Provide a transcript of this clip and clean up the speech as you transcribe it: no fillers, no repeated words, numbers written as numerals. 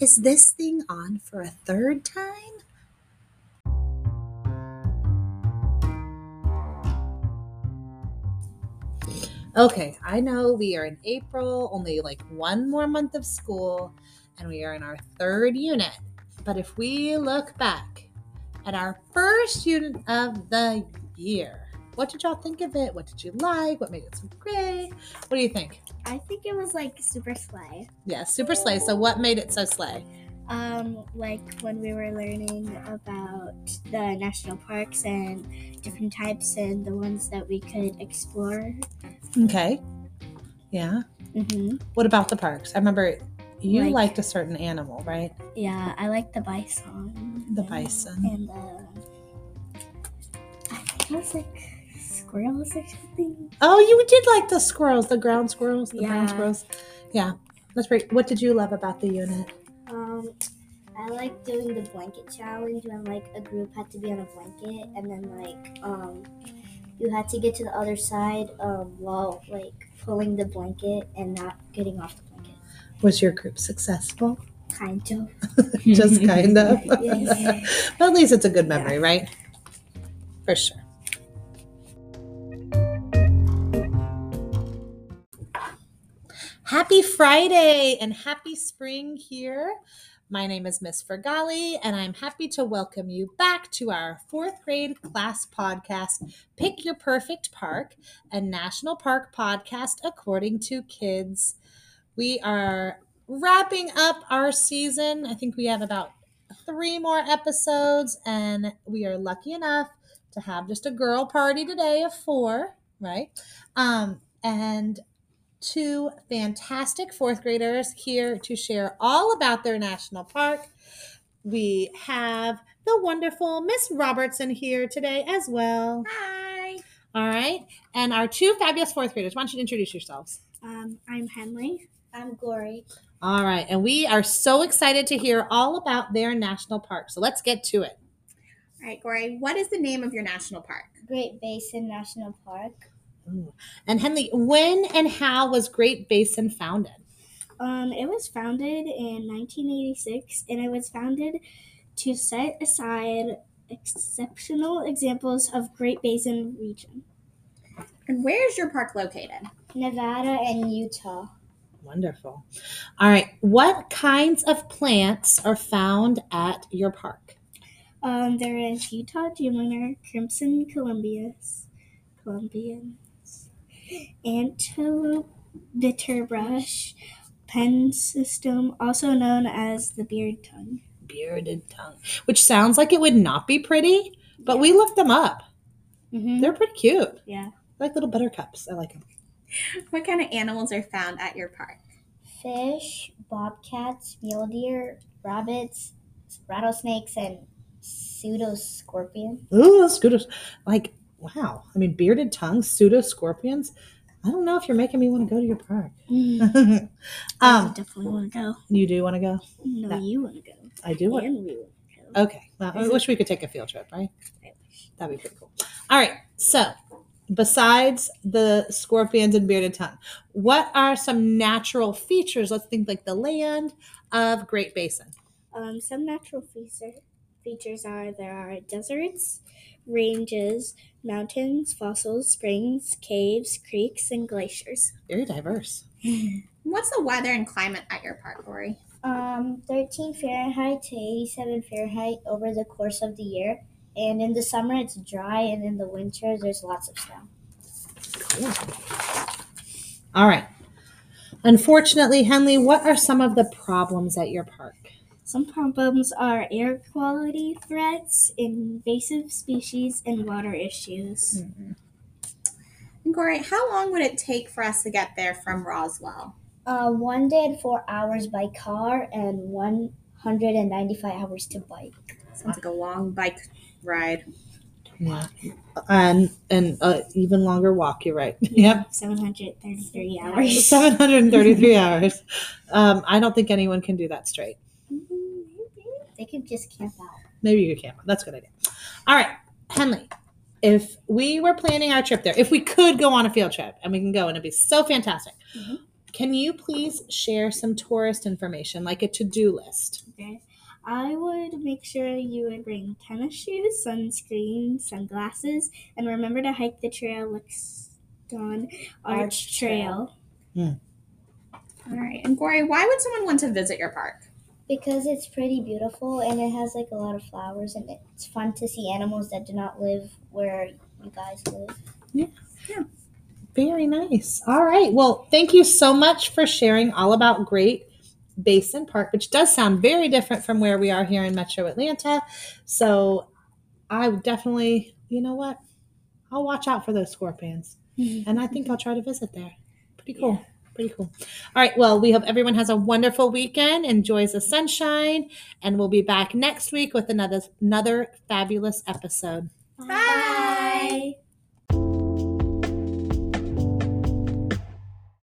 Is this thing on for a third time? Okay, I know we are in April, only like one more month of school, and we are in our third unit. But if we look back at our first unit of the year, what did y'all think of it? What did you like? What made it so great? What do you think? I think it was like super slay. Yeah, super slay. So what made it so slay? Like when we were learning about the national parks and different types and the ones that we could explore. Okay. Yeah. Mm-hmm. What about the parks? I remember you liked a certain animal, right? Yeah, I liked the bison. The bison. And I think it was like squirrels or something. Oh, you did like the squirrels, the ground squirrels, the brown Yeah. squirrels. Yeah, that's great. What did you love about the unit? I like doing the blanket challenge when like a group had to be on a blanket and then like you had to get to the other side while like pulling the blanket and not getting off the blanket. Was your group successful? Kind of. Just kind of. Yes. But at least it's a good memory, right? For sure. Happy Friday and happy spring here. My name is Miss Fergali, and I'm happy to welcome you back to our fourth grade class podcast, Pick Your Perfect Park, a national park podcast according to kids. We are wrapping up our season. I think we have about 3 more episodes, and we are lucky enough to have just a girl party today of 4, right? And 2 fantastic fourth graders here to share all about their national park. We have the wonderful Miss Robertson here today as well. Hi. All right. And our 2 fabulous fourth graders. Why don't you introduce yourselves? I'm Henley. I'm Glory. All right. And we are so excited to hear all about their national park. So let's get to it. All right, Glory, what is the name of your national park? Great Basin National Park. Ooh. And Henley, when and how was Great Basin founded? It was founded in 1986, and it was founded to set aside exceptional examples of Great Basin region. And where is your park located? Nevada and Utah. Wonderful. All right. What kinds of plants are found at your park? There is Utah Dreamliner, Crimson Columbians, Antelope Bitterbrush, Pen System, also known as the bearded tongue. Bearded tongue, which sounds like it would not be pretty, but we looked them up. Mm-hmm. They're pretty cute. Yeah. Like little buttercups. I like them. What kind of animals are found at your park? Fish, bobcats, mule deer, rabbits, rattlesnakes, and pseudoscorpion. Ooh, scooters. Like, wow. I mean, bearded tongue, pseudoscorpions. I don't know if you're making me want to go to your park. I definitely want to go. You do want to go? No, you want to go. I do want And we want to go. Okay. Well, I wish we could take a field trip, right? That'd be pretty cool. All right. So, besides the scorpions and bearded tongue, what are some natural features? Let's think like the land of Great Basin. Some natural features are there are deserts, ranges, mountains, fossils, springs, caves, creeks, and glaciers. Very diverse. What's the weather and climate at your park, Glory? 13 Fahrenheit to 87 Fahrenheit over the course of the year. And in the summer, it's dry, and in the winter, there's lots of snow. Cool. All right. Unfortunately, Henley, what are some of the problems at your park? Some problems are air quality threats, invasive species, and water issues. Mm-hmm. And Glory, how long would it take for us to get there from Roswell? 1 day and 4 hours by car, and 195 hours to bike. Sounds like a long bike ride. Yeah. And even longer walk, you're right. Yep. 733 hours. 733 hours. I don't think anyone can do that straight. They can just camp out. Maybe you could camp out. That's a good idea. All right, Henley, if we were planning our trip there, if we could go on a field trip and we can go and it'd be so fantastic, can you please share some tourist information, like a to-do list? Okay. I would make sure you would bring tennis shoes, sunscreen, sunglasses, and remember to hike the trail Lexington Arch Trail. All right. And Corey, why would someone want to visit your park? Because it's pretty beautiful and it has like a lot of flowers and it's fun to see animals that do not live where you guys live. Very nice. All right. Well, thank you so much for sharing all about Great Basin Park, which does sound very different from where we are here in Metro Atlanta. So I would definitely, you know what? I'll watch out for those scorpions. And I think I'll try to visit there. Pretty cool. Yeah. Pretty cool. All right. Well, we hope everyone has a wonderful weekend, enjoys the sunshine, and we'll be back next week with another fabulous episode. Bye.